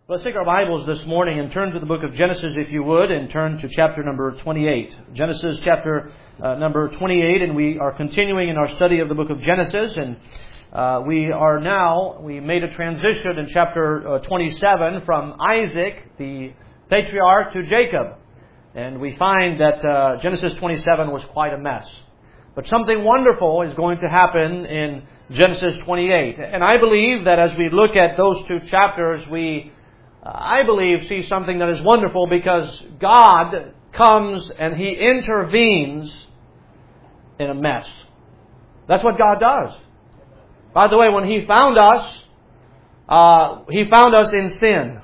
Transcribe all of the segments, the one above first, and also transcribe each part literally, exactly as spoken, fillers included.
Let's take our Bibles this morning and turn to the book of Genesis, if you would, and turn to chapter number twenty-eight. Genesis chapter uh, number twenty-eight, and we are continuing in our study of the book of Genesis, and uh, we are now, we made a transition in chapter uh, twenty-seven from Isaac, the patriarch, to Jacob. And we find that uh, Genesis twenty-seven was quite a mess. But something wonderful is going to happen in Genesis twenty-eight. And I believe that as we look at those two chapters, we I believe, see something that is wonderful because God comes and He intervenes in a mess. That's what God does. By the way, when He found us, uh, He found us in sin.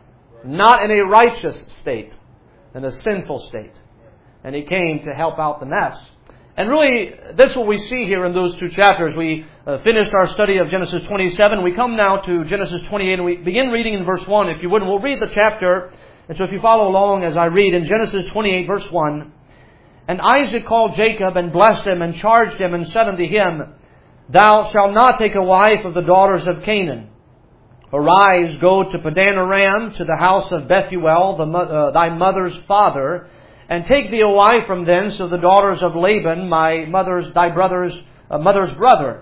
Not in a righteous state, in a sinful state. And He came to help out the mess. And really, that's what we see here in those two chapters. We uh, finished our study of Genesis twenty-seven. We come now to Genesis twenty-eight, and we begin reading in verse one, if you would. And we'll read the chapter. And so if you follow along as I read in Genesis twenty-eight, verse one. And Isaac called Jacob and blessed him and charged him and said unto him, Thou shalt not take a wife of the daughters of Canaan. Arise, go to Padan Aram, to the house of Bethuel, the, uh, thy mother's father, and take thee a wife from thence of the daughters of Laban, my mother's, thy brother's, uh, mother's brother.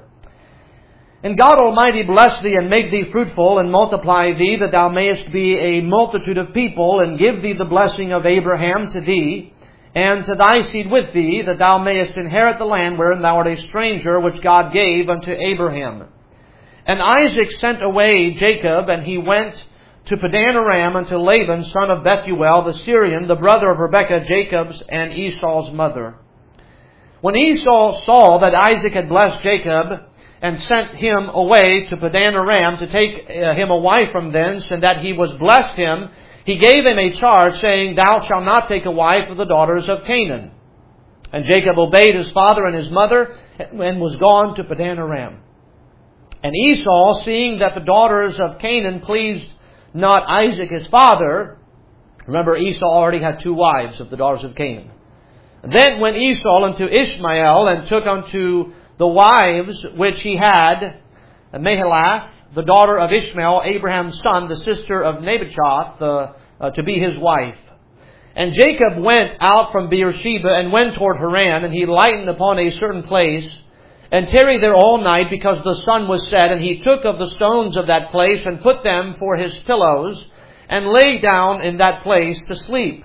And God Almighty bless thee, and make thee fruitful, and multiply thee, that thou mayest be a multitude of people, and give thee the blessing of Abraham to thee, and to thy seed with thee, that thou mayest inherit the land wherein thou art a stranger, which God gave unto Abraham. And Isaac sent away Jacob, and he went to Padan Aram unto Laban, son of Bethuel, the Syrian, the brother of Rebekah, Jacob's and Esau's mother. When Esau saw that Isaac had blessed Jacob, and sent him away to Padan Aram to take uh, him a wife from thence, and that he was blessed him, he gave him a charge, saying, Thou shalt not take a wife of the daughters of Canaan. And Jacob obeyed his father and his mother, and was gone to Padan Aram. And Esau, seeing that the daughters of Canaan pleased not Isaac his father. Remember, Esau already had two wives of the daughters of Canaan. Then went Esau unto Ishmael, and took unto the wives which he had, Mahalath, the daughter of Ishmael, Abraham's son, the sister of Nebajoth, the, uh, to be his wife. And Jacob went out from Beersheba, and went toward Haran, and he lightened upon a certain place, and tarried there all night, because the sun was set. And he took of the stones of that place, and put them for his pillows, and lay down in that place to sleep.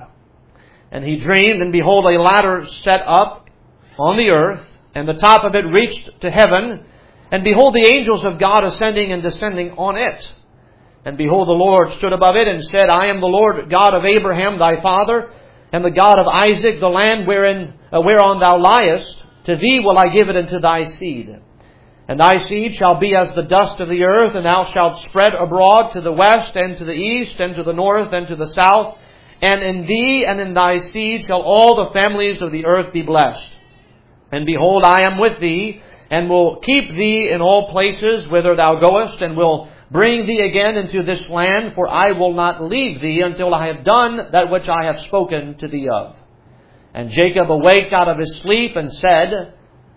And he dreamed, and behold, a ladder set up on the earth, and the top of it reached to heaven. And behold, the angels of God ascending and descending on it. And behold, the Lord stood above it, and said, I am the Lord God of Abraham thy father, and the God of Isaac. The land wherein uh, whereon thou liest, to thee will I give it unto thy seed. And thy seed shall be as the dust of the earth, and thou shalt spread abroad to the west, and to the east, and to the north, and to the south. And in thee and in thy seed shall all the families of the earth be blessed. And behold, I am with thee, and will keep thee in all places whither thou goest, and will bring thee again into this land, for I will not leave thee until I have done that which I have spoken to thee of. And Jacob awaked out of his sleep, and said,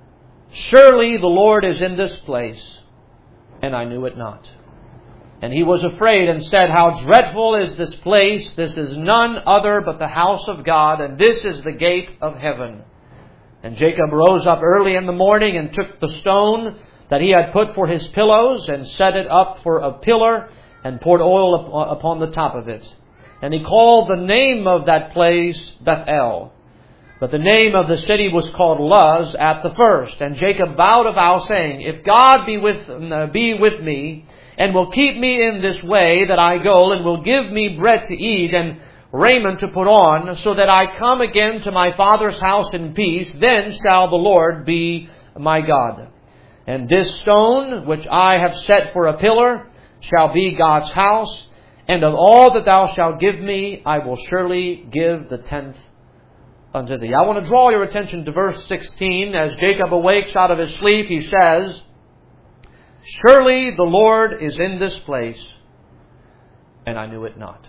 Surely the Lord is in this place, and I knew it not. And he was afraid, and said, How dreadful is this place! This is none other but the house of God, and this is the gate of heaven. And Jacob rose up early in the morning, and took the stone that he had put for his pillows, and set it up for a pillar, and poured oil upon the top of it. And he called the name of that place Bethel. But the name of the city was called Luz at the first. And Jacob vowed a vow, saying, If God be with, uh, be with me, and will keep me in this way that I go, and will give me bread to eat, and raiment to put on, so that I come again to my father's house in peace, then shall the Lord be my God. And this stone, which I have set for a pillar, shall be God's house, and of all that thou shalt give me, I will surely give the tenth unto thee. I want to draw your attention to verse sixteen. As Jacob awakes out of his sleep, he says, Surely the Lord is in this place, and I knew it not.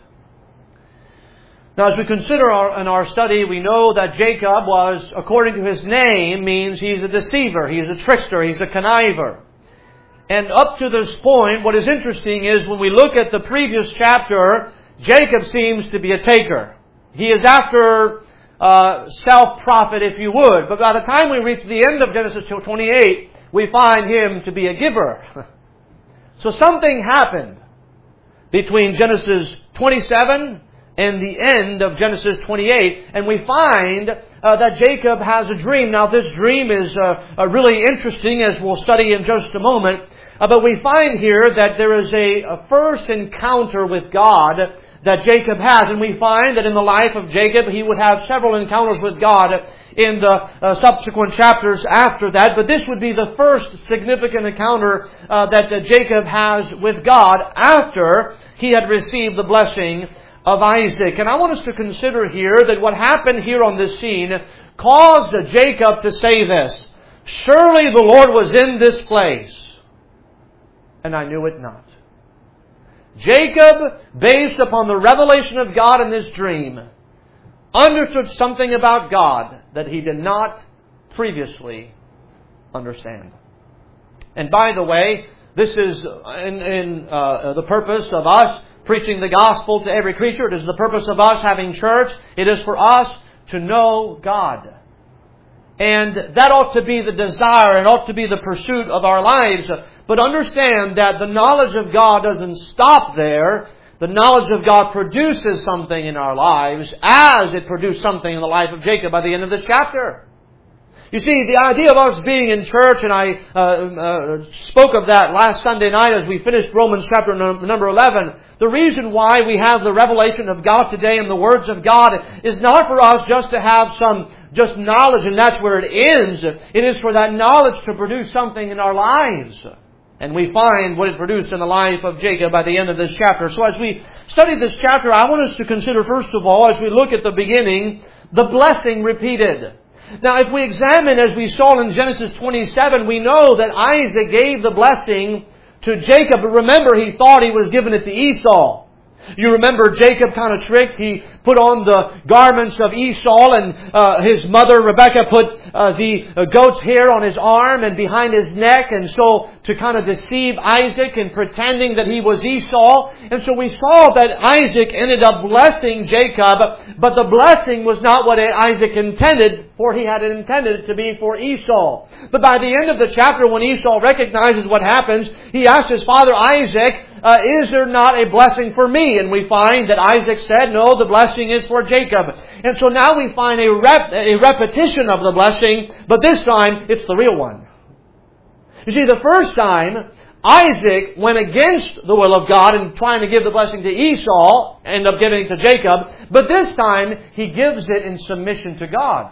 Now, as we consider our, in our study, we know that Jacob was, according to his name, means he's a deceiver, he's a trickster, he's a conniver. And up to this point, what is interesting is when we look at the previous chapter, Jacob seems to be a taker. He is after uh, self-profit, if you would. But by the time we reach the end of Genesis twenty-eight, we find him to be a giver. So something happened between Genesis twenty-seven and the end of Genesis twenty-eight. And we find uh, that Jacob has a dream. Now this dream is uh, uh, really interesting, as we'll study in just a moment. Uh, but we find here that there is a, a first encounter with God that Jacob has. And we find that in the life of Jacob, he would have several encounters with God in the uh, subsequent chapters after that. But this would be the first significant encounter uh, that uh, Jacob has with God after he had received the blessing of Isaac. And I want us to consider here that what happened here on this scene caused Jacob to say this: "Surely the Lord was in this place, and I knew it not." Jacob, based upon the revelation of God in this dream, understood something about God that he did not previously understand. And by the way, this is in, in uh, the purpose of us preaching the gospel to every creature. It is the purpose of us having church. It is for us to know God. And that ought to be the desire and ought to be the pursuit of our lives. But understand that the knowledge of God doesn't stop there. The knowledge of God produces something in our lives, as it produced something in the life of Jacob by the end of this chapter. You see, the idea of us being in church, and I uh, uh, spoke of that last Sunday night as we finished Romans chapter number eleven. The reason why we have the revelation of God today and the words of God is not for us just to have some just knowledge and that's where it ends. It is for that knowledge to produce something in our lives. And we find what it produced in the life of Jacob by the end of this chapter. So as we study this chapter, I want us to consider, first of all, as we look at the beginning, the blessing repeated. Now, if we examine, as we saw in Genesis twenty-seven, we know that Isaac gave the blessing to Jacob. But remember, he thought he was giving it to Esau. You remember Jacob kind of tricked. He put on the garments of Esau, and uh, his mother Rebekah put uh, the uh, goat's hair on his arm and behind his neck, and so to kind of deceive Isaac in pretending that he was Esau. And so we saw that Isaac ended up blessing Jacob, but the blessing was not what Isaac intended, for he had intended it to be for Esau. But by the end of the chapter, when Esau recognizes what happens, he asks his father Isaac, Uh, is there not a blessing for me? And we find that Isaac said, no, the blessing is for Jacob. And so now we find a, rep- a repetition of the blessing, but this time it's the real one. You see, the first time, Isaac went against the will of God and trying to give the blessing to Esau, ended up giving it to Jacob. But this time, he gives it in submission to God.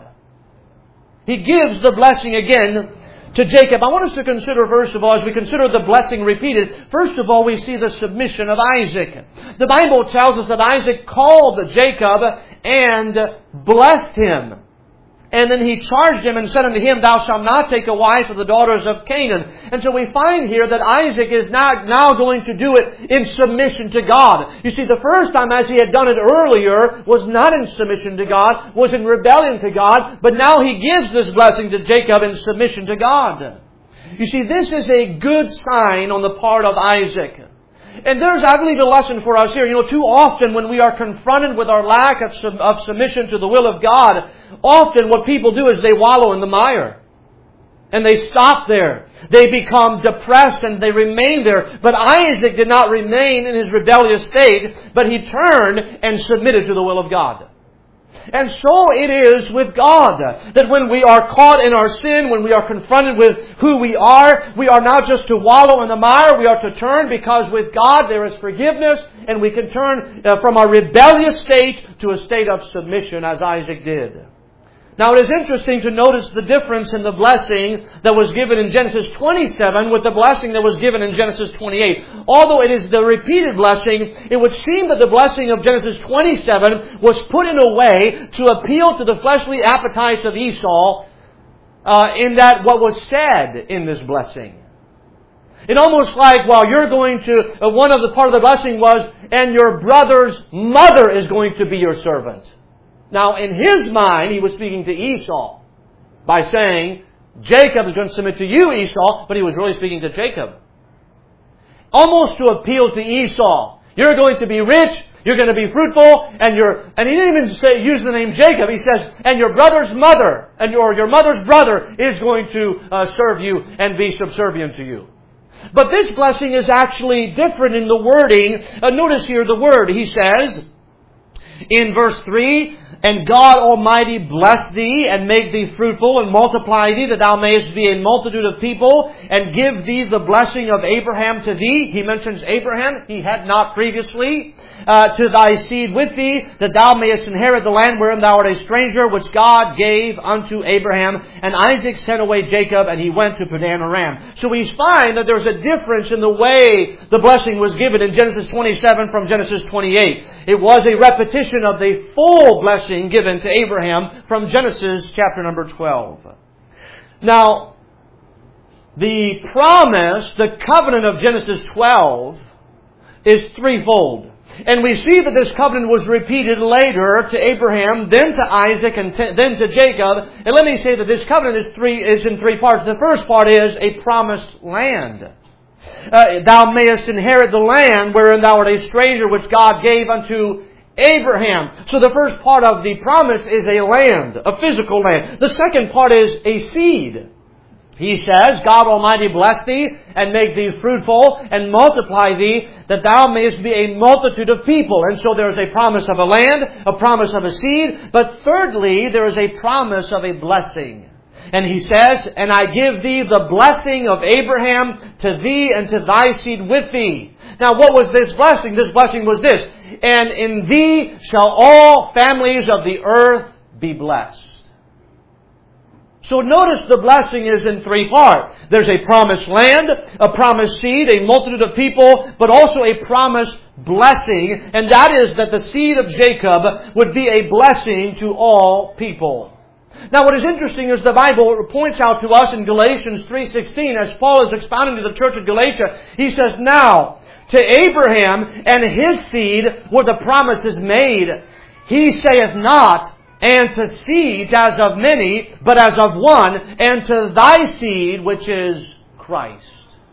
He gives the blessing again to Jacob. I want us to consider, first of all, as we consider the blessing repeated, first of all, we see the submission of Isaac. The Bible tells us that Isaac called Jacob and blessed him. And then he charged him and said unto him, Thou shalt not take a wife of the daughters of Canaan. And so we find here that Isaac is now, now going to do it in submission to God. You see, the first time as he had done it earlier was not in submission to God, was in rebellion to God. But now he gives this blessing to Jacob in submission to God. You see, this is a good sign on the part of Isaac. And there's, I believe, a lesson for us here. You know, too often when we are confronted with our lack of, sub, of submission to the will of God, often what people do is they wallow in the mire. And they stop there. They become depressed and they remain there. But Isaac did not remain in his rebellious state, but he turned and submitted to the will of God. And so it is with God, that when we are caught in our sin, when we are confronted with who we are, we are not just to wallow in the mire, we are to turn, because with God there is forgiveness, and we can turn from our rebellious state to a state of submission, as Isaac did. Now it is interesting to notice the difference in the blessing that was given in Genesis twenty-seven with the blessing that was given in Genesis twenty-eight. Although it is the repeated blessing, it would seem that the blessing of Genesis twenty-seven was put in a way to appeal to the fleshly appetites of Esau, uh, in that what was said in this blessing. It almost like, well, you're going to, uh, one of the part of the blessing was, and your brother's mother is going to be your servant. Now, in his mind, he was speaking to Esau by saying, Jacob is going to submit to you, Esau, but he was really speaking to Jacob. almost to appeal to Esau. You're going to be rich, you're going to be fruitful, and you're, and he didn't even say, use the name Jacob. He says, and your brother's mother, and your, your mother's brother is going to uh, serve you and be subservient to you. But this blessing is actually different in the wording. Uh, notice here the word. He says, in verse three, and God Almighty bless thee, and make thee fruitful, and multiply thee, that thou mayest be a multitude of people, and give thee the blessing of Abraham to thee. He mentions Abraham. He had not previously. Uh, to thy seed with thee, that thou mayest inherit the land wherein thou art a stranger, which God gave unto Abraham. And Isaac sent away Jacob, and he went to Padan Aram. So we find that there's a difference in the way the blessing was given in Genesis twenty-seven from Genesis twenty-eight. It was a repetition of the full blessing given to Abraham from Genesis chapter number twelve. Now, the promise, the covenant of Genesis twelve is threefold. And we see that this covenant was repeated later to Abraham, then to Isaac, and t- then to Jacob. And let me say that this covenant is three is in three parts. The first part is a promised land. Uh, thou mayest inherit the land wherein thou art a stranger, which God gave unto Abraham. So the first part of the promise is a land, a physical land. The second part is a seed. He says, God Almighty bless thee, and make thee fruitful, and multiply thee, that thou mayest be a multitude of people. And so there is a promise of a land, a promise of a seed, but thirdly, there is a promise of a blessing. And he says, and I give thee the blessing of Abraham to thee and to thy seed with thee. Now what was this blessing? This blessing was this, and in thee shall all families of the earth be blessed. So notice the blessing is in three parts. There's a promised land, a promised seed, a multitude of people, but also a promised blessing. And that is that the seed of Jacob would be a blessing to all people. Now what is interesting is the Bible points out to us in Galatians three sixteen, as Paul is expounding to the church of Galatia, he says, now to Abraham and his seed were the promises made. He saith not, and to seeds as of many, but as of one, and to thy seed, which is Christ.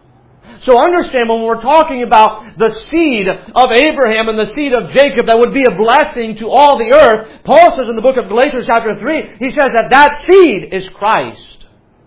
So understand, when we're talking about the seed of Abraham and the seed of Jacob that would be a blessing to all the earth, Paul says in the book of Galatians chapter three, he says that that seed is Christ.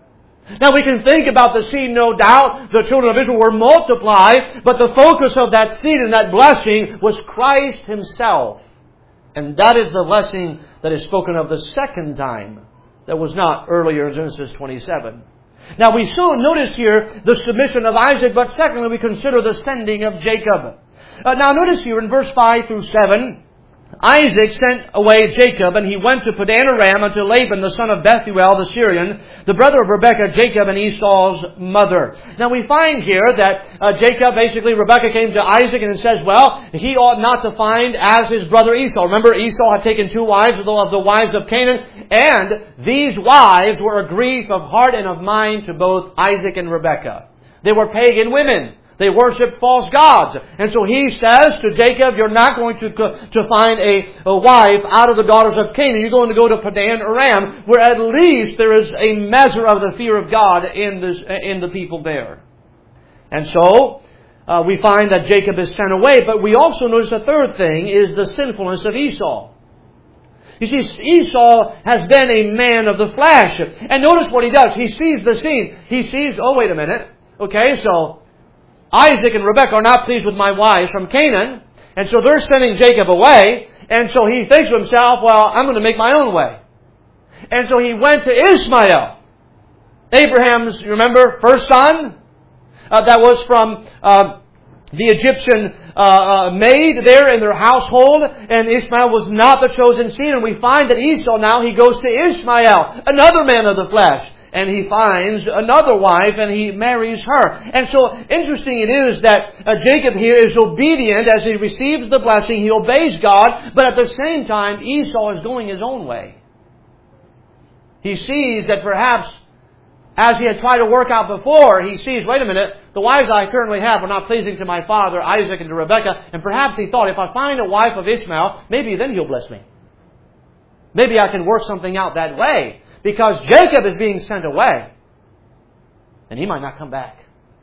Now we can think about the seed, no doubt. The children of Israel were multiplied, but the focus of that seed and that blessing was Christ Himself. And that is the blessing that is spoken of the second time. That was not earlier in Genesis twenty-seven. Now we still notice here the submission of Isaac, but secondly we consider the sending of Jacob. Uh, now notice here in verse five through seven, Isaac sent away Jacob, and he went to Padan Aram unto Laban, the son of Bethuel the Syrian, the brother of Rebekah, Jacob and Esau's mother. Now we find here that uh, Jacob, basically Rebekah came to Isaac and says, well, he ought not to find as his brother Esau. Remember, Esau had taken two wives of the, of the wives of Canaan, and these wives were a grief of heart and of mind to both Isaac and Rebekah. They were pagan women. They worshiped false gods. And so he says to Jacob, you're not going to, to find a, a wife out of the daughters of Canaan. You're going to go to Padan Aram, where at least there is a measure of the fear of God in, this, in the people there. And so uh, we find that Jacob is sent away. But we also notice a third thing is the sinfulness of Esau. You see, Esau has been a man of the flesh. And notice what he does. He sees the scene. He sees, oh, wait a minute. Okay, so Isaac and Rebekah are not pleased with my wives from Canaan, and so they're sending Jacob away, and so he thinks to himself, well, I'm going to make my own way. And so he went to Ishmael, Abraham's, you remember, first son, uh, that was from uh, the Egyptian uh, uh, maid there in their household, and Ishmael was not the chosen seed, and we find that Esau now, he goes to Ishmael, another man of the flesh. And he finds another wife and he marries her. And so interesting it is that uh, Jacob here is obedient as he receives the blessing. He obeys God. But at the same time, Esau is going his own way. He sees that perhaps, as he had tried to work out before, he sees, wait a minute, the wives I currently have are not pleasing to my father, Isaac, and to Rebekah. And perhaps he thought, if I find a wife of Ishmael, maybe then he'll bless me. Maybe I can work something out that way. Because Jacob is being sent away. And he might not come back.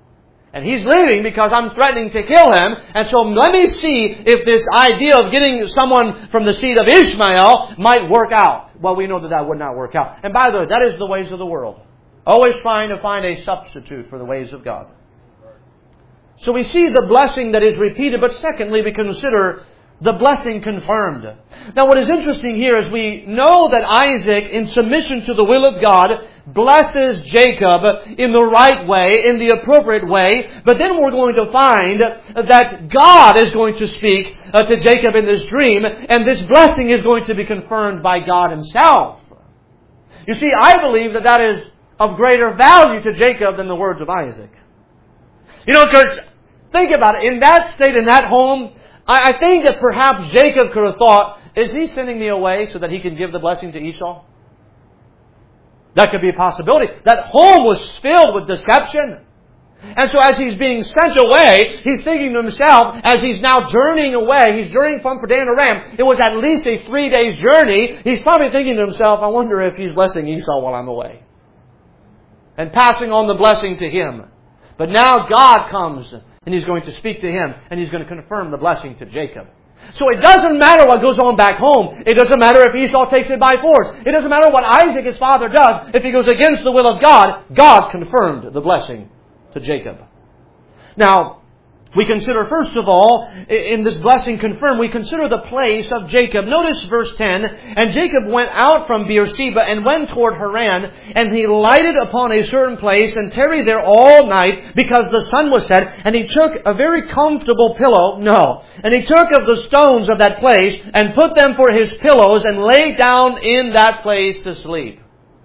And he's leaving because I'm threatening to kill him. And so let me see if this idea of getting someone from the seed of Ishmael might work out. Well, we know that that would not work out. And by the way, that is the ways of the world. Always trying to find a substitute for the ways of God. So we see the blessing that is repeated, but secondly, we consider the blessing confirmed. Now what is interesting here is we know that Isaac, in submission to the will of God, blesses Jacob in the right way, in the appropriate way. But then we're going to find that God is going to speak uh, to Jacob in this dream, and this blessing is going to be confirmed by God Himself. You see, I believe that that is of greater value to Jacob than the words of Isaac. You know, because think about it. In that state, in that home, I think that perhaps Jacob could have thought, is he sending me away so that he can give the blessing to Esau? That could be a possibility. That home was filled with deception. And so as he's being sent away, he's thinking to himself, as he's now journeying away, he's journeying from Padan Aram. It was at least a three days journey. He's probably thinking to himself, I wonder if he's blessing Esau while I'm away. And passing on the blessing to him. But now God comes and He's going to speak to him, and He's going to confirm the blessing to Jacob. So it doesn't matter what goes on back home. It doesn't matter if Esau takes it by force. It doesn't matter what Isaac, his father, does. If he goes against the will of God, God confirmed the blessing to Jacob. Now, we consider, first of all, in this blessing confirmed, we consider the place of Jacob. Notice verse ten. And Jacob went out from Beersheba and went toward Haran, and he lighted upon a certain place and tarried there all night because the sun was set. And he took a very comfortable pillow. No. And he took of the stones of that place and put them for his pillows and lay down in that place to sleep.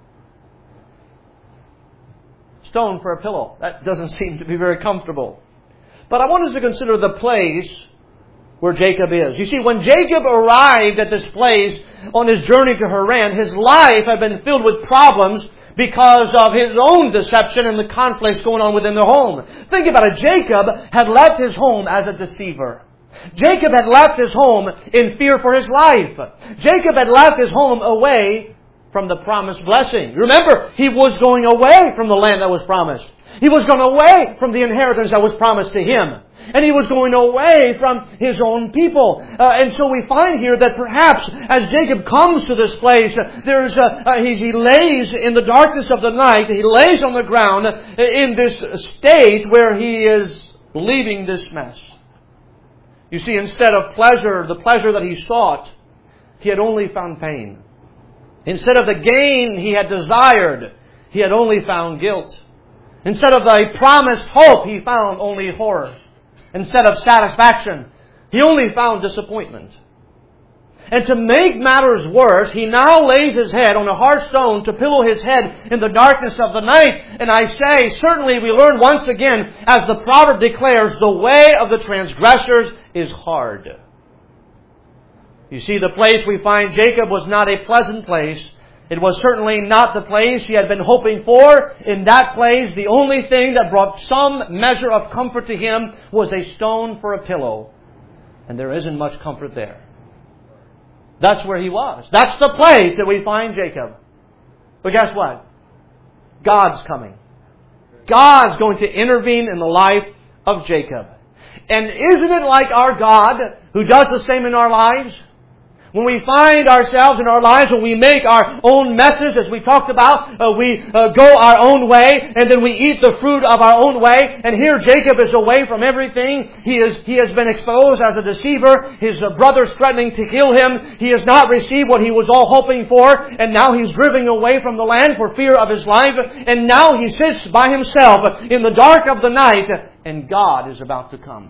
Stone for a pillow. That doesn't seem to be very comfortable. But I want us to consider the place where Jacob is. You see, when Jacob arrived at this place on his journey to Haran, his life had been filled with problems because of his own deception and the conflicts going on within the home. Think about it. Jacob had left his home as a deceiver. Jacob had left his home in fear for his life. Jacob had left his home away from the promised blessing. Remember, he was going away from the land that was promised. He was going away from the inheritance that was promised to him. And he was going away from his own people. Uh, and so we find here that perhaps as Jacob comes to this place, uh, there's uh, uh, he, he lays in the darkness of the night, he lays on the ground in this state where he is leaving this mess. You see, instead of pleasure, the pleasure that he sought, he had only found pain. Instead of the gain he had desired, he had only found guilt. Instead of the promised hope, he found only horror. Instead of satisfaction, he only found disappointment. And to make matters worse, he now lays his head on a hard stone to pillow his head in the darkness of the night. And I say, certainly we learn once again, as the proverb declares, the way of the transgressors is hard. You see, the place we find Jacob was not a pleasant place. It was certainly not the place he had been hoping for. In that place, the only thing that brought some measure of comfort to him was a stone for a pillow. And there isn't much comfort there. That's where he was. That's the place that we find Jacob. But guess what? God's coming. God's going to intervene in the life of Jacob. And isn't it like our God who does the same in our lives? When we find ourselves in our lives, when we make our own messes, as we talked about, uh, we uh, go our own way, and then we eat the fruit of our own way. And here Jacob is away from everything. He is he has been exposed as a deceiver. His uh, brother's threatening to kill him. He has not received what he was all hoping for, and now he's driven away from the land for fear of his life. And now he sits by himself in the dark of the night, and God is about to come.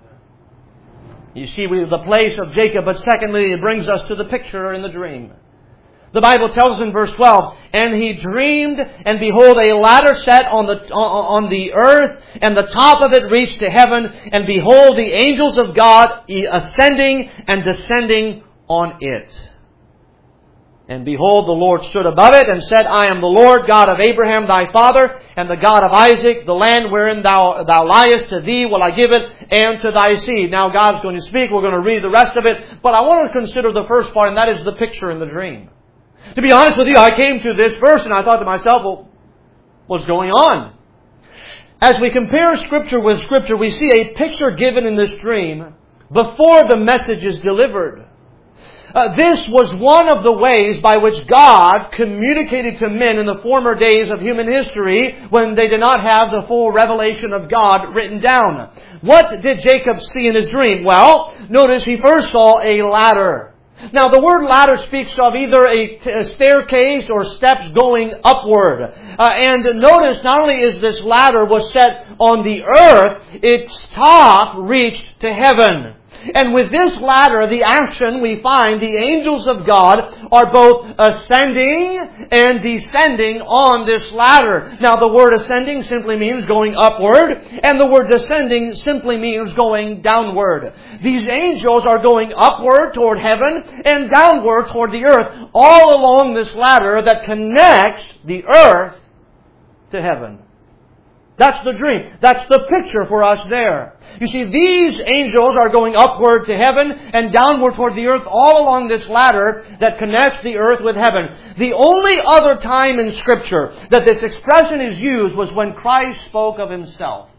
You see, we the place of Jacob, but secondly, it brings us to the picture in the dream. The Bible tells us in verse twelve, and he dreamed, and behold, a ladder set on the on the earth, and the top of it reached to heaven, and behold, the angels of God ascending and descending on it. And behold, the Lord stood above it and said, I am the Lord God of Abraham thy father, and the God of Isaac. The land wherein thou, thou liest, to thee will I give it, and to thy seed. Now God's going to speak. We're going to read the rest of it. But I want to consider the first part, and that is the picture in the dream. To be honest with you, I came to this verse and I thought to myself, well, what's going on? as we compare Scripture with Scripture, we see a picture given in this dream before the message is delivered. Uh, this was one of the ways by which God communicated to men in the former days of human history when they did not have the full revelation of God written down. What did Jacob see in his dream? Well, notice he first saw a ladder. Now, the word ladder speaks of either a, t- a staircase or steps going upward. Uh, and notice, not only is this ladder was set on the earth, its top reached to heaven. And with this ladder, the action we find, the angels of God are both ascending and descending on this ladder. Now, the word ascending simply means going upward, and the word descending simply means going downward. These angels are going upward toward heaven and downward toward the earth, all along this ladder that connects the earth to heaven. That's the dream. That's the picture for us there. You see, these angels are going upward to heaven and downward toward the earth all along this ladder that connects the earth with heaven. The only other time in Scripture that this expression is used was when Christ spoke of Himself.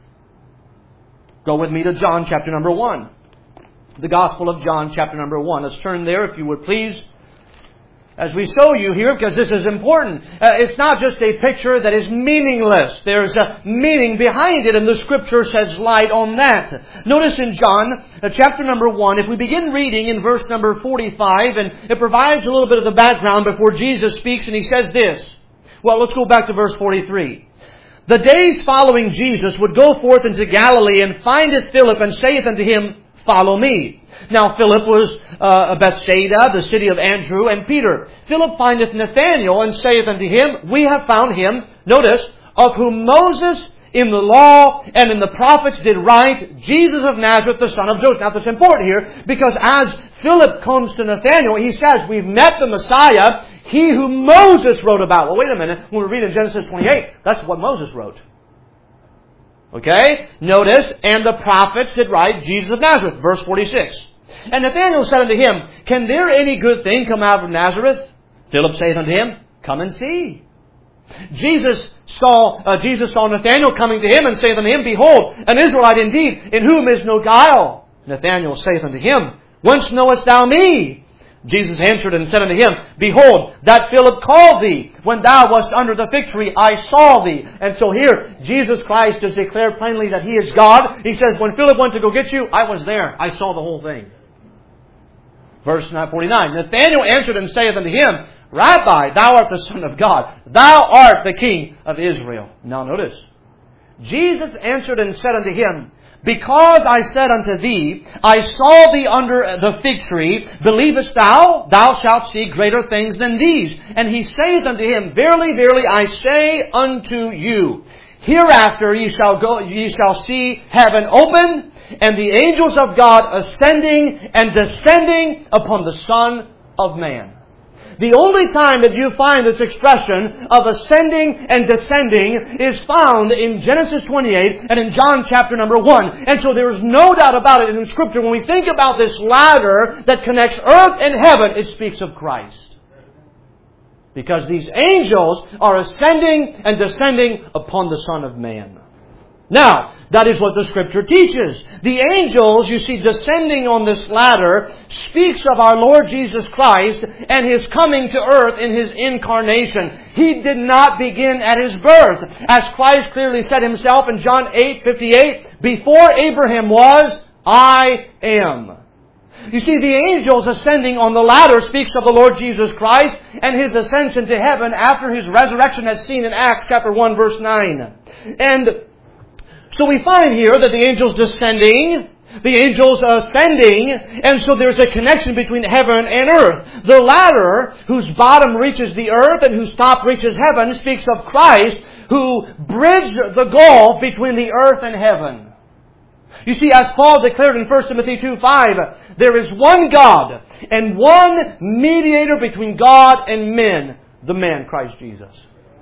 Go with me to John chapter number one. The Gospel of John chapter number one. Let's turn there if you would please. As we show you here, because this is important. Uh, it's not just a picture that is meaningless. There's a meaning behind it, and the Scripture sheds light on that. Notice in John, uh, chapter number one, if we begin reading in verse number forty-five, and it provides a little bit of the background before Jesus speaks, and He says this. Well, let's go back to verse forty-three. The days following Jesus would go forth into Galilee, and findeth Philip, and saith unto him, Follow me. Now Philip was uh, Bethsaida, the city of Andrew and Peter. Philip findeth Nathanael, and saith unto him, We have found him, notice, of whom Moses in the law and in the prophets did write, Jesus of Nazareth, the son of Joseph. Now that's important here, because as Philip comes to Nathanael, he says, We've met the Messiah, he whom Moses wrote about. Well, wait a minute. When we read in Genesis twenty-eight, that's what Moses wrote. Okay? Notice, and the prophets did write Jesus of Nazareth, verse forty-six. And Nathanael said unto him, Can there any good thing come out of Nazareth? Philip saith unto him, Come and see. Jesus saw uh, Jesus saw Nathanael coming to him, and saith unto him, Behold, an Israelite indeed, in whom is no guile. Nathanael saith unto him, Whence knowest thou me? Jesus answered and said unto him, Behold, that Philip called thee. When thou wast under the fig tree, I saw thee. And so here, Jesus Christ has declared plainly that He is God. He says, when Philip went to go get you, I was there. I saw the whole thing. Verse forty-nine, Nathanael answered and saith unto him, Rabbi, thou art the Son of God. Thou art the King of Israel. Now notice, Jesus answered and said unto him, Because I said unto thee, I saw thee under the fig tree, believest thou? Thou shalt see greater things than these. And he saith unto him, Verily, verily, I say unto you, hereafter ye shall go, ye shall see heaven open, and the angels of God ascending and descending upon the Son of Man. The only time that you find this expression of ascending and descending is found in Genesis twenty-eight and in John chapter number one. And so there is no doubt about it in Scripture. When we think about this ladder that connects earth and heaven, it speaks of Christ. Because these angels are ascending and descending upon the Son of Man. Now, that is what the Scripture teaches. The angels, you see, descending on this ladder, speaks of our Lord Jesus Christ and His coming to earth in His incarnation. He did not begin at His birth. As Christ clearly said Himself in John eight fifty-eight, Before Abraham was, I am. You see, the angels ascending on the ladder speaks of the Lord Jesus Christ and His ascension to heaven after His resurrection as seen in Acts chapter one verse nine. And so we find here that the angels descending, the angels ascending, and so there's a connection between heaven and earth. The ladder, whose bottom reaches the earth and whose top reaches heaven, speaks of Christ, who bridged the gulf between the earth and heaven. You see, as Paul declared in First Timothy two five, there is one God and one mediator between God and men, the man Christ Jesus.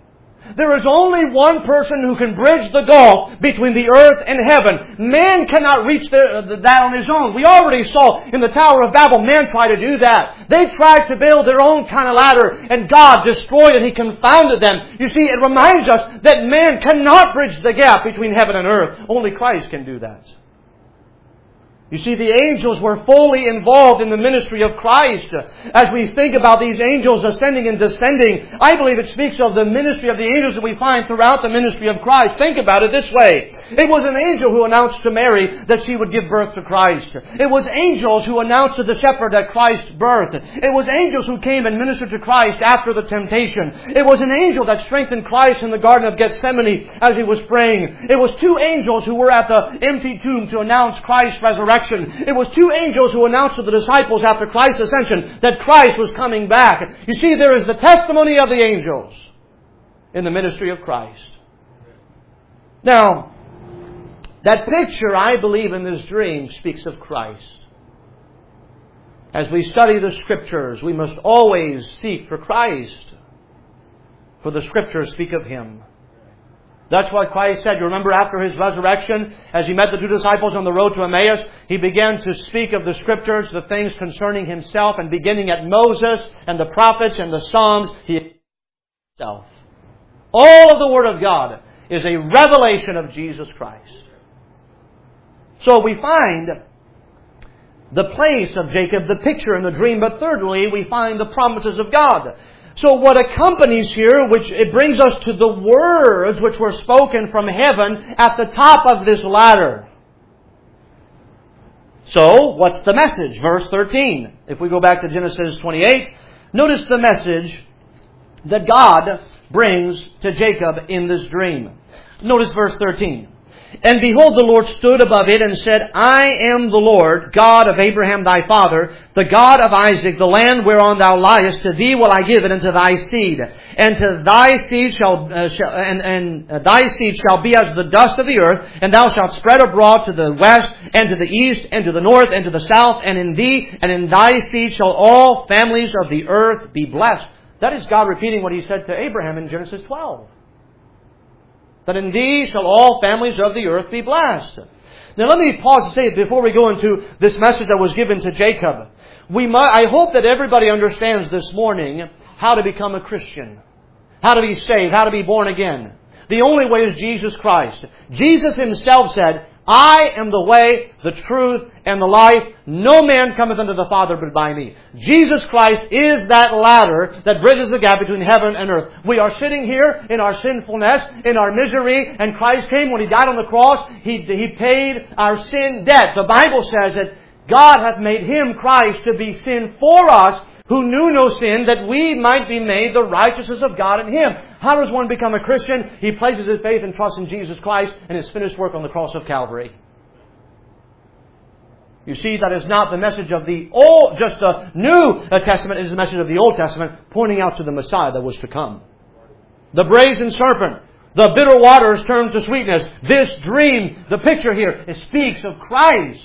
There is only one person who can bridge the gulf between the earth and heaven. Man cannot reach the, that on his own. We already saw in the Tower of Babel, man tried to do that. They tried to build their own kind of ladder, and God destroyed it. He confounded them. You see, it reminds us that man cannot bridge the gap between heaven and earth. Only Christ can do that. You see, the angels were fully involved in the ministry of Christ. As we think about these angels ascending and descending, I believe it speaks of the ministry of the angels that we find throughout the ministry of Christ. Think about it this way. It was an angel who announced to Mary that she would give birth to Christ. It was angels who announced to the shepherd at Christ's birth. It was angels who came and ministered to Christ after the temptation. It was an angel that strengthened Christ in the Garden of Gethsemane as He was praying. It was two angels who were at the empty tomb to announce Christ's resurrection. It was two angels who announced to the disciples after Christ's ascension that Christ was coming back. You see, there is the testimony of the angels in the ministry of Christ. Now, that picture, I believe, in this dream speaks of Christ. As we study the Scriptures, we must always seek for Christ, for the Scriptures speak of Him. That's what Christ said. You remember after His resurrection, as He met the two disciples on the road to Emmaus, He began to speak of the Scriptures, the things concerning Himself, and beginning at Moses and the prophets and the Psalms, He Himself. All of the Word of God is a revelation of Jesus Christ. So we find the place of Jacob, the picture in the dream, but thirdly, we find the promises of God. So what accompanies here, which it brings us to the words which were spoken from heaven at the top of this ladder. So, what's the message? Verse thirteen. If we go back to Genesis twenty-eight, notice the message that God brings to Jacob in this dream. Notice verse thirteen. And behold, the Lord stood above it and said, I am the Lord, God of Abraham thy father, the God of Isaac, the land whereon thou liest, to thee will I give it, and to thy seed. And to thy seed shall, uh, shall and, and uh, thy seed shall be as the dust of the earth, and thou shalt spread abroad to the west, and to the east, and to the north, and to the south, and in thee, and in thy seed shall all families of the earth be blessed. That is God repeating what He said to Abraham in Genesis twelve. That in thee shall all families of the earth be blessed. Now let me pause to say it before we go into this message that was given to Jacob. We might, I hope that everybody understands this morning how to become a Christian. How to be saved. How to be born again. The only way is Jesus Christ. Jesus Himself said, I am the way, the truth, and the life. No man cometh unto the Father but by me. Jesus Christ is that ladder that bridges the gap between heaven and earth. We are sitting here in our sinfulness, in our misery, and Christ came when He died on the cross. He, he paid our sin debt. The Bible says that God hath made Him, Christ, to be sin for us, who knew no sin, that we might be made the righteousness of God in Him. How does one become a Christian? He places his faith and trust in Jesus Christ and His finished work on the cross of Calvary. You see, that is not the message of the Old, just the New Testament. It is the message of the Old Testament, pointing out to the Messiah that was to come. The brazen serpent, the bitter waters turned to sweetness. This dream, the picture here, it speaks of Christ.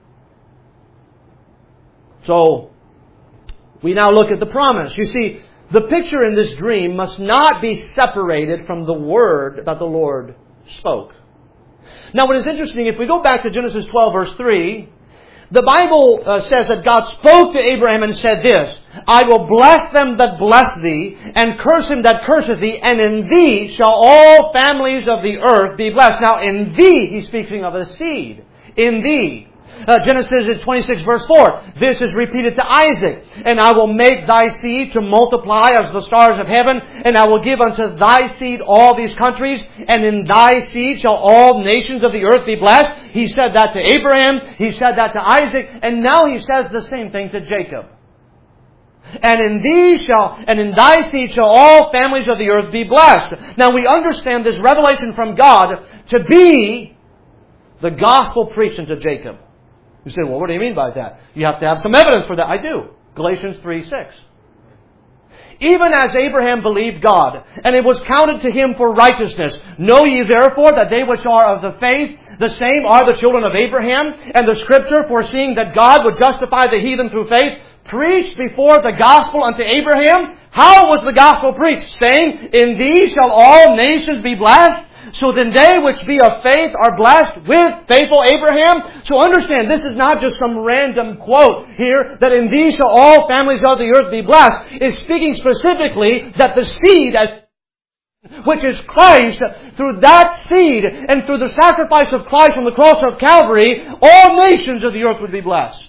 So, we now look at the promise. You see, the picture in this dream must not be separated from the word that the Lord spoke. Now, what is interesting, if we go back to Genesis twelve, verse three, the Bible uh, says that God spoke to Abraham and said this, I will bless them that bless thee, and curse him that curseth thee, and in thee shall all families of the earth be blessed. Now, in thee, He's speaking of a seed. In thee. Uh, Genesis twenty-six verse four. This is repeated to Isaac. And I will make thy seed to multiply as the stars of heaven, and I will give unto thy seed all these countries, and in thy seed shall all nations of the earth be blessed. He said that to Abraham. He said that to Isaac. And now He says the same thing to Jacob. And in thee shall, and in thy seed shall all families of the earth be blessed. Now we understand this revelation from God to be the gospel preached unto Jacob. You say, well, what do you mean by that? You have to have some evidence for that. I do. Galatians three six. Even as Abraham believed God, and it was counted to him for righteousness. Know ye therefore that they which are of the faith, the same are the children of Abraham. And the Scripture, foreseeing that God would justify the heathen through faith, preached before the gospel unto Abraham How was the gospel preached? Saying, in thee shall all nations be blessed. So then they which be of faith are blessed with faithful Abraham. So understand, this is not just some random quote here, that in thee shall all families of the earth be blessed. It's speaking specifically that the seed, which is Christ, through that seed and through the sacrifice of Christ on the cross of Calvary, all nations of the earth would be blessed.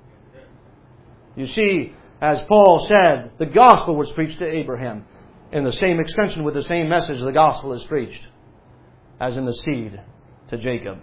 You see, as Paul said, the gospel was preached to Abraham. In the same extension with the same message, the gospel is preached as in the seed to Jacob.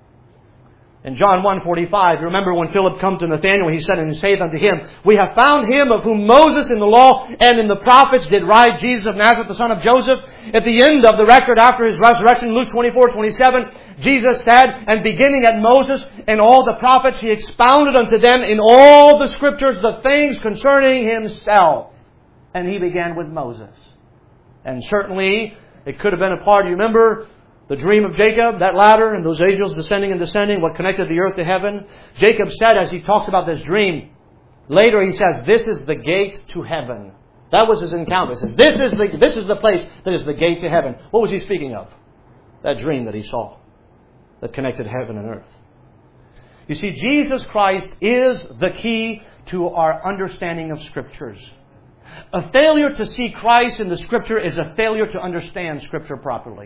In John one forty-five, you remember when Philip come to Nathanael, he said, and he saith unto him, we have found him of whom Moses in the law and in the prophets did write, Jesus of Nazareth, the son of Joseph. At the end of the record after His resurrection, Luke twenty-four twenty-seven, Jesus said, and beginning at Moses and all the prophets, He expounded unto them in all the Scriptures the things concerning Himself. And He began with Moses. And certainly, it could have been a part, you remember, the dream of Jacob, that ladder, and those angels descending and descending, what connected the earth to heaven. Jacob said, as he talks about this dream, later he says, this is the gate to heaven. That was his encounter. He says, this is the, this is the place that is the gate to heaven. What was he speaking of? That dream that he saw that connected heaven and earth. You see, Jesus Christ is the key to our understanding of Scriptures. A failure to see Christ in the Scripture is a failure to understand Scripture properly.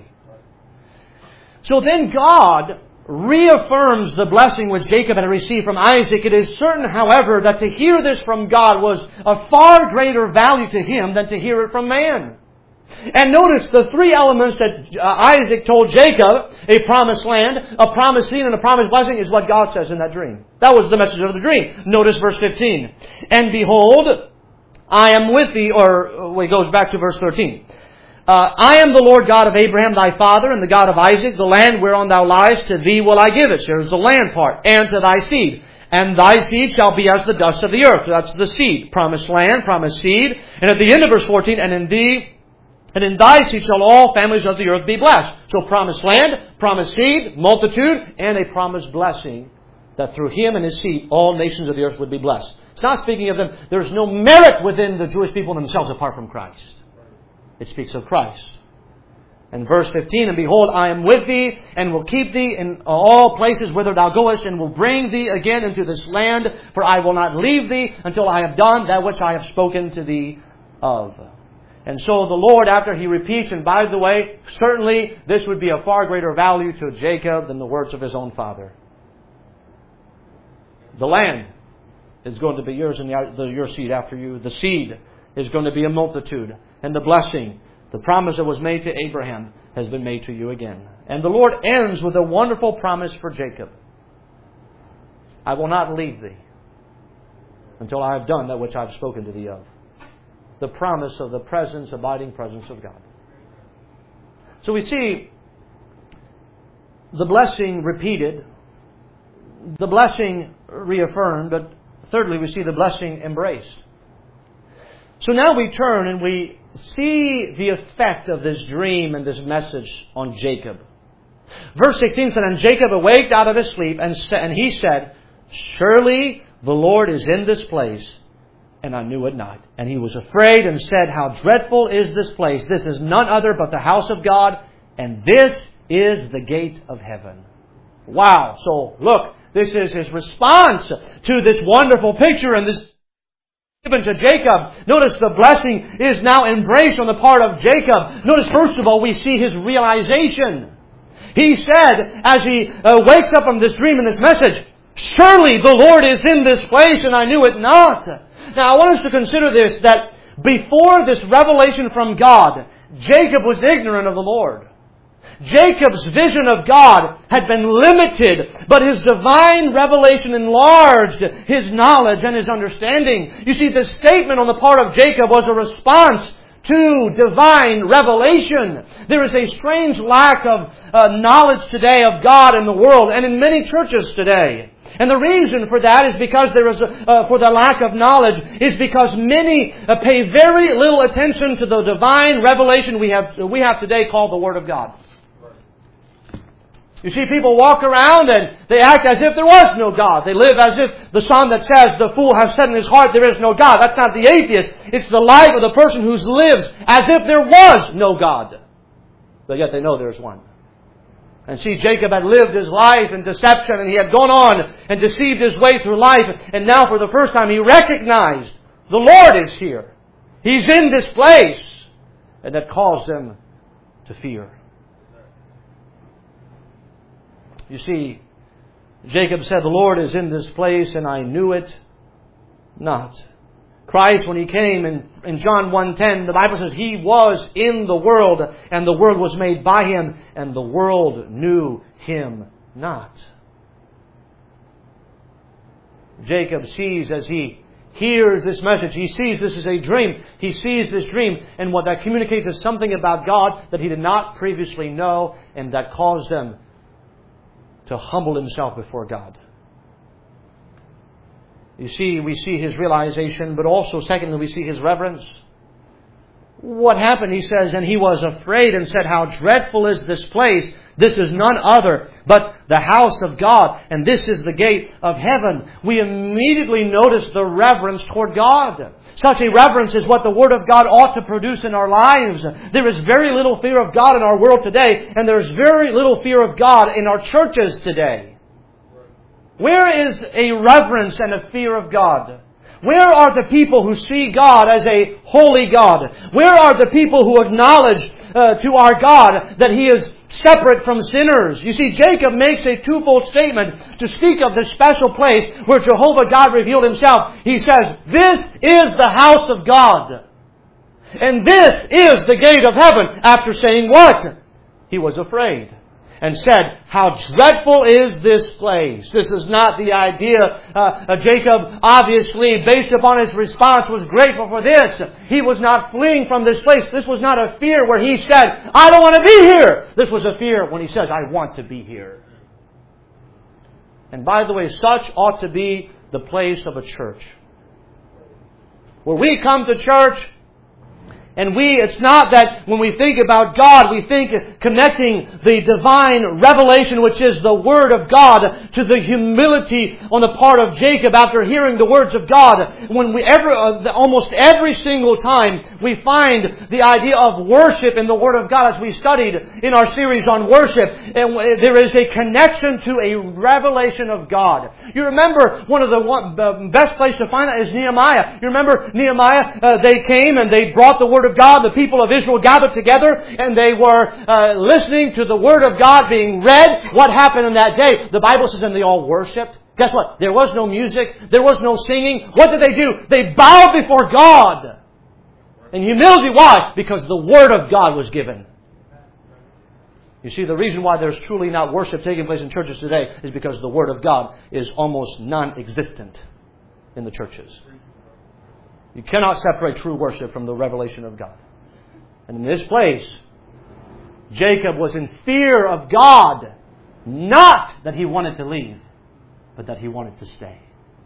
So then God reaffirms the blessing which Jacob had received from Isaac. It is certain, however, that to hear this from God was of far greater value to him than to hear it from man. And notice the three elements that Isaac told Jacob, a promised land, a promised seed, and a promised blessing, is what God says in that dream. That was the message of the dream. Notice verse fifteen. And behold, I am with thee, or well, it goes back to verse thirteen. Uh, I am the Lord God of Abraham thy father, and the God of Isaac. The land whereon thou liest, to thee will I give it. Here's the land part. And to thy seed. And thy seed shall be as the dust of the earth. That's the seed. Promised land, promised seed. And at the end of verse fourteen, and in thee, and in thy seed shall all families of the earth be blessed. So promised land, promised seed, multitude, and a promised blessing, that through him and his seed all nations of the earth would be blessed. It's not speaking of them. There's no merit within the Jewish people themselves apart from Christ. It speaks of Christ. And verse fifteen, and behold, I am with thee, and will keep thee in all places whither thou goest, and will bring thee again into this land, for I will not leave thee until I have done that which I have spoken to thee of. And so the Lord, after He repeats, and by the way, certainly this would be of far greater value to Jacob than the words of his own father. The land is going to be yours and the, your seed after you. The seed is going to be a multitude. And the blessing, the promise that was made to Abraham, has been made to you again. And the Lord ends with a wonderful promise for Jacob. I will not leave thee until I have done that which I have spoken to thee of. The promise of the presence, abiding presence of God. So we see the blessing repeated, the blessing reaffirmed, but thirdly we see the blessing embraced. So now we turn and we see the effect of this dream and this message on Jacob. Verse sixteen said, and Jacob awaked out of his sleep, and, and he said, surely the Lord is in this place, and I knew it not. And he was afraid and said, how dreadful is this place! This is none other but the house of God, and this is the gate of heaven. Wow! So look, this is his response to this wonderful picture and this given to Jacob. Notice the blessing is now embraced on the part of Jacob. Notice first of all we see his realization. He said, as he uh, wakes up from this dream and this message, surely the Lord is in this place, and I knew it not. Now I want us to consider this, that before this revelation from God, Jacob was ignorant of the Lord. Jacob's vision of God had been limited, but his divine revelation enlarged his knowledge and his understanding. You see, the statement on the part of Jacob was a response to divine revelation. There is a strange lack of uh, knowledge today of God in the world and in many churches today. And the reason for that is because there is a, uh, for the lack of knowledge is because many uh, pay very little attention to the divine revelation we have we have today called the Word of God. You see, people walk around and they act as if there was no God. They live as if the psalm that says, the fool has said in his heart there is no God. That's not the atheist. It's the life of the person who lives as if there was no God. But yet they know there is one. And see, Jacob had lived his life in deception, and he had gone on and deceived his way through life. And now for the first time he recognized the Lord is here. He's in this place. And that caused them to fear. You see, Jacob said, the Lord is in this place, and I knew it not. Christ, when He came in, in John one ten, the Bible says He was in the world, and the world was made by Him, and the world knew Him not. Jacob sees as he hears this message, he sees this is a dream. He sees this dream, and what that communicates is something about God that he did not previously know, and that caused him to humble himself before God. You see, we see his realization, but also, secondly, we see his reverence. What happened, he says, and he was afraid and said, how dreadful is this place. This is none other but the house of God, and this is the gate of heaven. We immediately notice the reverence toward God. Such a reverence is what the Word of God ought to produce in our lives. There is very little fear of God in our world today, and there is very little fear of God in our churches today. Where is a reverence and a fear of God? Where are the people who see God as a holy God? Where are the people who acknowledge uh, to our God that He is separate from sinners? You see, Jacob makes a twofold statement to speak of this special place where Jehovah God revealed Himself. He says, this is the house of God. And this is the gate of heaven. After saying what? He was afraid. And said, how dreadful is this place. This is not the idea. Uh, uh, Jacob, obviously, based upon his response, was grateful for this. He was not fleeing from this place. This was not a fear where he said, I don't want to be here. This was a fear when he says, I want to be here. And by the way, such ought to be the place of a church. Where we come to church, and we, it's not that when we think about God, we think connecting the divine revelation, which is the Word of God, to the humility on the part of Jacob after hearing the words of God. When we ever, uh, almost every single time, we find the idea of worship in the Word of God, as we studied in our series on worship. And there is a connection to a revelation of God. You remember one of the one, uh, best place to find that is Nehemiah. You remember Nehemiah? Uh, they came and they brought the Word of God. The people of Israel gathered together and they were uh, listening to the Word of God being read. What happened in that day? The Bible says, and they all worshipped. Guess what? There was no music. There was no singing. What did they do? They bowed before God. In humility. Why? Because the Word of God was given. You see, the reason why there's truly not worship taking place in churches today is because the Word of God is almost non-existent in the churches. You cannot separate true worship from the revelation of God. And in this place, Jacob was in fear of God. Not that he wanted to leave, but that he wanted to stay.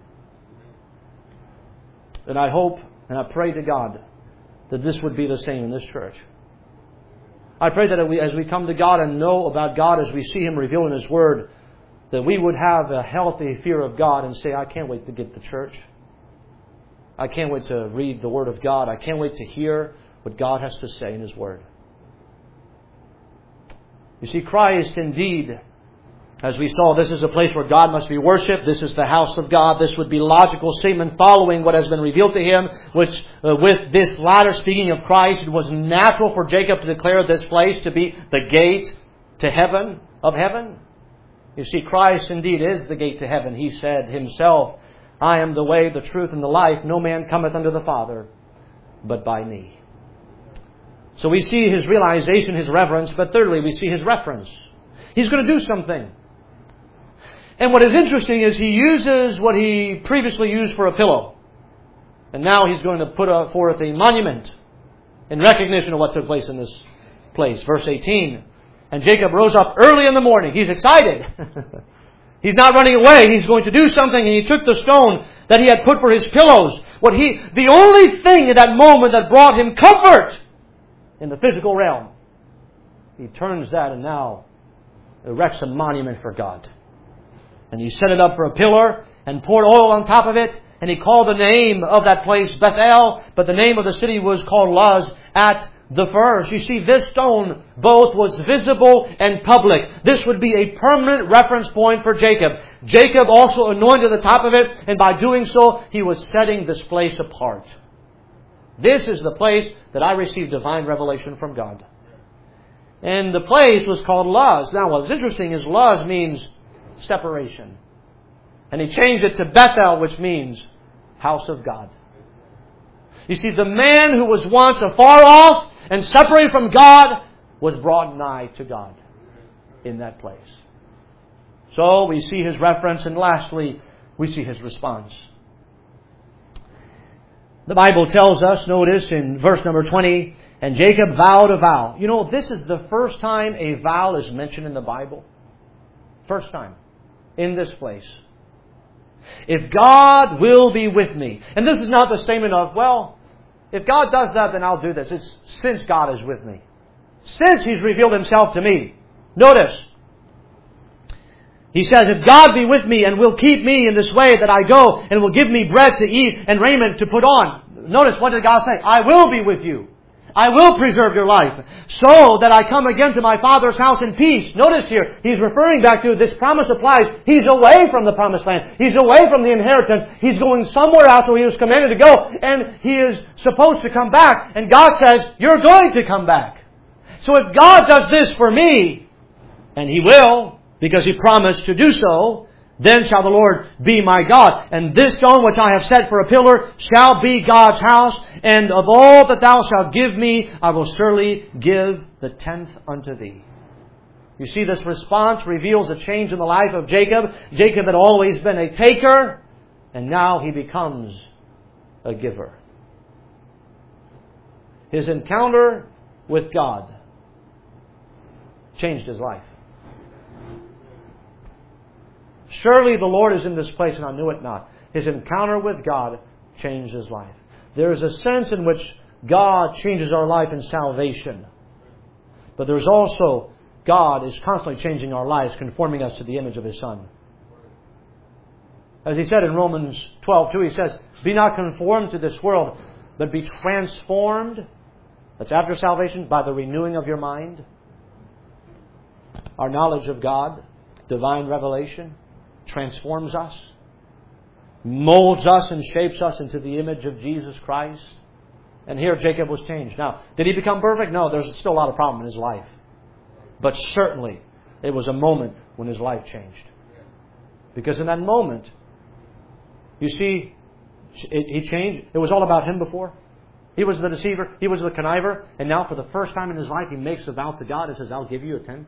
And I hope and I pray to God that this would be the same in this church. I pray that we, as we come to God and know about God, as we see Him revealed in His Word, that we would have a healthy fear of God and say, I can't wait to get to church. I can't wait to read the Word of God. I can't wait to hear what God has to say in His Word. You see, Christ indeed, as we saw, this is a place where God must be worshipped. This is the house of God. This would be a logical statement following what has been revealed to him, which uh, with this latter speaking of Christ, it was natural for Jacob to declare this place to be the gate to heaven, of heaven. You see, Christ indeed is the gate to heaven. He said Himself, I am the way, the truth, and the life. No man cometh unto the Father but by me. So we see His realization, His reverence, but thirdly, we see His reference. He's going to do something. And what is interesting is He uses what He previously used for a pillow. And now He's going to put forth a monument in recognition of what took place in this place. Verse eighteen. And Jacob rose up early in the morning. He's excited. He's not running away. He's going to do something. And he took the stone that he had put for his pillows. What he, the only thing in that moment that brought him comfort in the physical realm. He turns that and now erects a monument for God. And he set it up for a pillar and poured oil on top of it. And he called the name of that place Bethel, but the name of the city was called Luz at the first. You see, this stone both was visible and public. This would be a permanent reference point for Jacob. Jacob also anointed the top of it, and by doing so, he was setting this place apart. This is the place that I received divine revelation from God. And the place was called Luz. Now, what's interesting is Luz means separation. And he changed it to Bethel, which means house of God. You see, the man who was once afar off and separated from God was brought nigh to God in that place. So we see his reference, and lastly, we see his response. The Bible tells us, notice in verse number twenty, and Jacob vowed a vow. You know, this is the first time a vow is mentioned in the Bible. First time. In this place. If God will be with me. And this is not the statement of, well, if God does that, then I'll do this. It's since God is with me. Since He's revealed Himself to me. Notice. He says, if God be with me and will keep me in this way that I go and will give me bread to eat and raiment to put on. Notice, what did God say? I will be with you. I will preserve your life so that I come again to my Father's house in peace. Notice here, he's referring back to this promise applies. He's away from the promised land. He's away from the inheritance. He's going somewhere else where he was commanded to go. And he is supposed to come back. And God says, you're going to come back. So if God does this for me, and He will, because He promised to do so, then shall the Lord be my God. And this stone which I have set for a pillar shall be God's house. And of all that thou shalt give me, I will surely give the tenth unto thee. You see, this response reveals a change in the life of Jacob. Jacob had always been a taker, and now he becomes a giver. His encounter with God changed his life. Surely the Lord is in this place, and I knew it not. His encounter with God changed his life. There is a sense in which God changes our life in salvation. But there's also, God is constantly changing our lives, conforming us to the image of His Son. As He said in Romans twelve two, He says, be not conformed to this world, but be transformed, that's after salvation, by the renewing of your mind. Our knowledge of God, divine revelation, transforms us, molds us and shapes us into the image of Jesus Christ. And here Jacob was changed. Now, did he become perfect? No, there's still a lot of problem in his life. But certainly, it was a moment when his life changed. Because in that moment, you see, it, he changed. It was all about him before. He was the deceiver. He was the conniver. And now for the first time in his life, he makes a vow to God and says, I'll give you a tenth.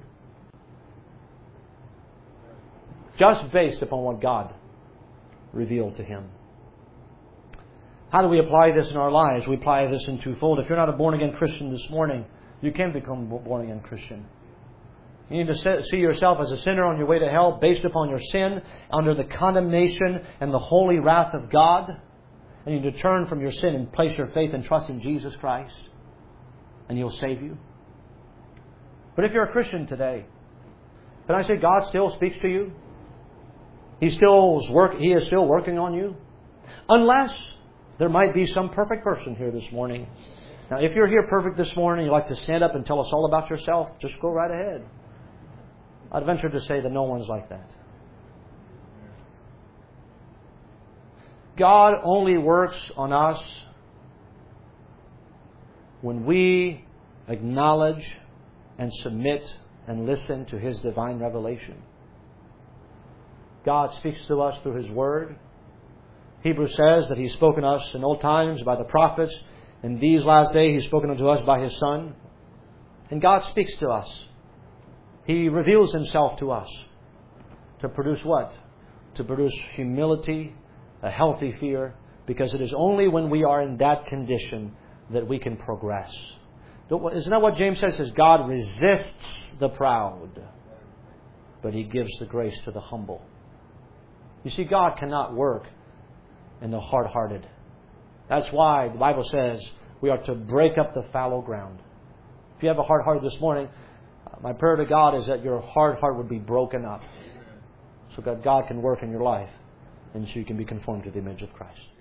Just based upon what God revealed to him. How do we apply this in our lives? We apply this in twofold. If you're not a born-again Christian this morning, you can become a born-again Christian. You need to see yourself as a sinner on your way to hell based upon your sin, under the condemnation and the holy wrath of God. And you need to turn from your sin and place your faith and trust in Jesus Christ. And He'll save you. But if you're a Christian today, can I say God still speaks to you? He still is work. He is still working on you. Unless there might be some perfect person here this morning. Now, if you're here perfect this morning, you'd like to stand up and tell us all about yourself, just go right ahead. I'd venture to say that no one's like that. God only works on us when we acknowledge and submit and listen to His divine revelation. God speaks to us through His Word. Hebrews says that He's spoken to us in old times by the prophets. In these last days, He's spoken unto us by His Son. And God speaks to us. He reveals Himself to us. To produce what? To produce humility, a healthy fear. Because it is only when we are in that condition that we can progress. Isn't that what James says? He says, God resists the proud, but He gives the grace to the humble. You see, God cannot work in the hard-hearted. That's why the Bible says we are to break up the fallow ground. If you have a hard heart this morning, my prayer to God is that your hard heart would be broken up so that God can work in your life and so you can be conformed to the image of Christ.